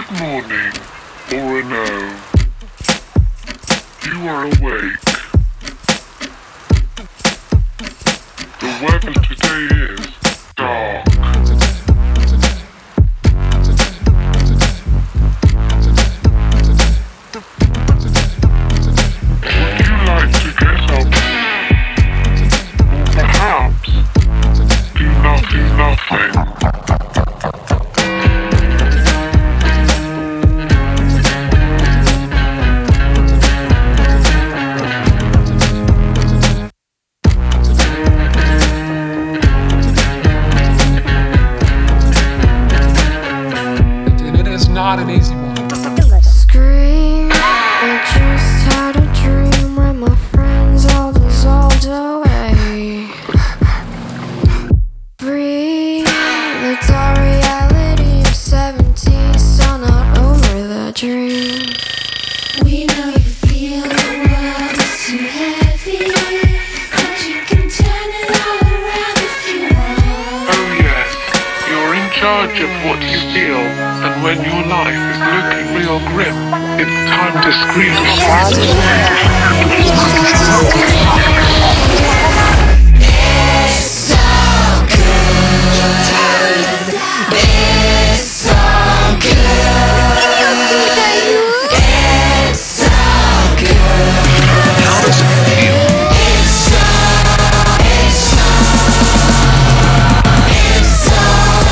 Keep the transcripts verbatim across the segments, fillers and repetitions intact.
good morning or a no. You are awake. The weather today is dark. Would you like to get up? Or perhaps do nothing, nothing? Not an easy one. Scream, I just had a dream where my friends all dissolved away. Breathe, the dark reality of seventies, so not over the dream. We know you feel the world is too heavy, but you can turn it all around if you want. Oh yes, you're in charge of what you feel, and when your life is looking real grim, it's time to scream. It's so good. It's so good. It's so good. How does it feel? It's so, it's so, it's so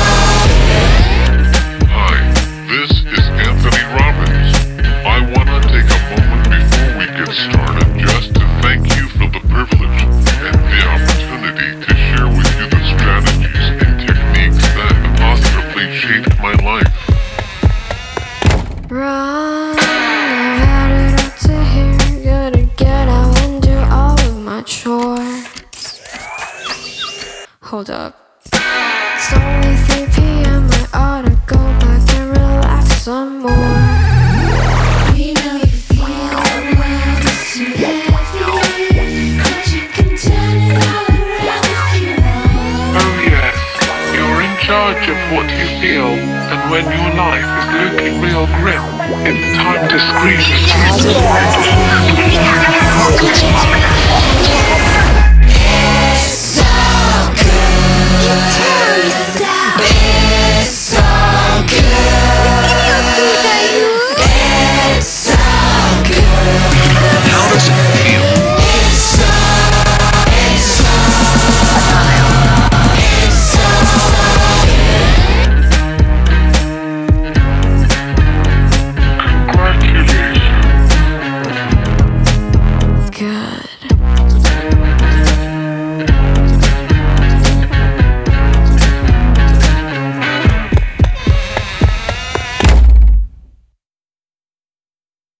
Hi, this is Anthony Robbins. I want to take a moment before we get started just to thank you for the privilege and the opportunity to share with you the strategies and techniques that have positively shaped my life. Run, I've had it up to here. Gotta get out and do all of my chores. Hold up. It's only three p.m. I ought to go back and relax some more. We know you feel the world is too heavy, but you can turn it all around if you want. Oh yes, you're in charge of what you feel, and when your life is looking real grim, it's time to scream.